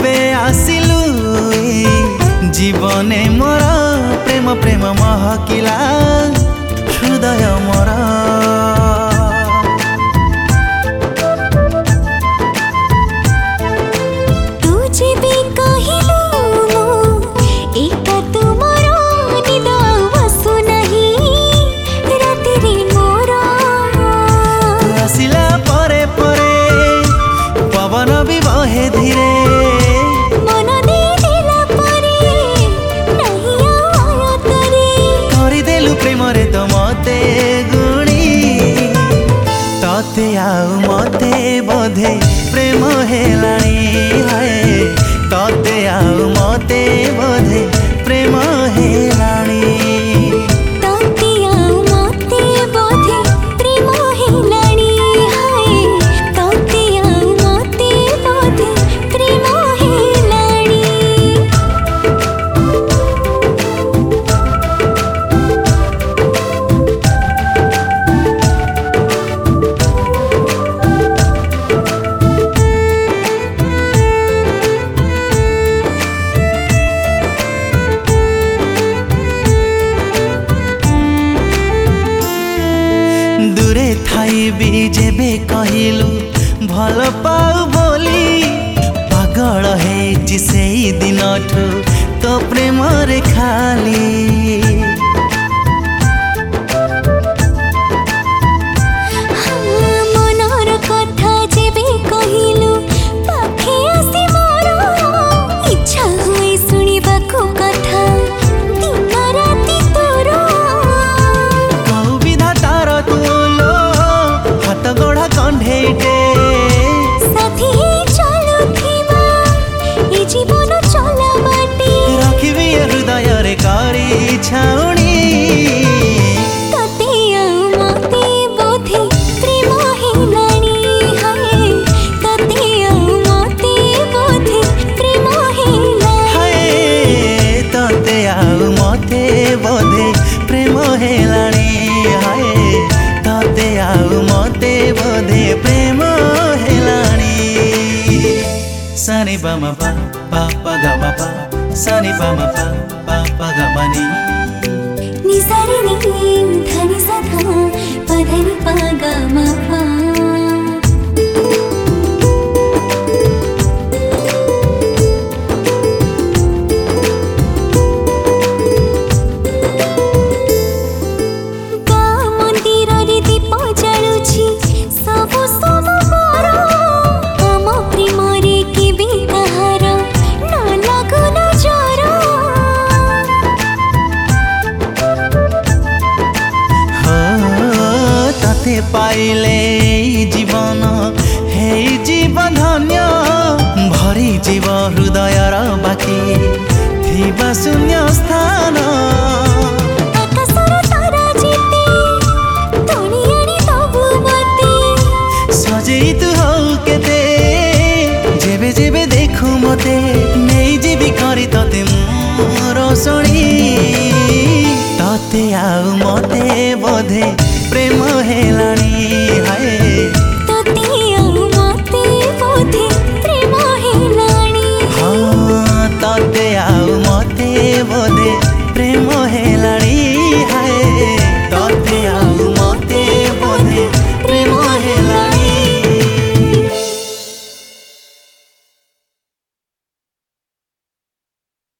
केबे आसिलु जीवने मोर प्रेम प्रेम महकिला हृदय मोर तते आउ मते बोधे प्रेम हेलाणी हाय तते आउ मते बोधे प्रेम हेलाणी तते आउ मते बोधे प्रेम हेलाणी हाय तते आउ मते बोधे प्रेम हेलाणी दूरे थाई भी जेबे कहिलु भल पाऊ बोली पागल है से दिन तो प्रेम रे खाली मनर कथा जेबे कहिलु पाखे आसी मोर इच्छा होई सुनिबा को कथा दिन राति तोर कहू विधातार तुलो हाथ गोड़ा कंढेटे साथी चलुथिबा ए जीवन चला बाटे रखिबी हृदय रे करी छाउणी तते आउ मते बोधे प्रेम हेलाणी हाय तते आउ मते बोधे प्रेम हेलाणी हाय तते आउ मते बोधे प्रेम हेलाणी हाय तते आउ मते बोधे प्रेम हेलाणी सनि पा म पा पा पा ग म पा सनि पा म पा पा पा ग म नि नि सा रे नि ध नि सा ध प ध नि प ग म प पाइले जीवन हे जीवन धन्य भरी जीव हृदय बाकी थिबा शून्य स्थान सजेई तू हो केते जेबे जेबे देखु मते नहीं जीवी करी तते मोर सोनी तते आउ मते बोधे प्रेम हेलाणी।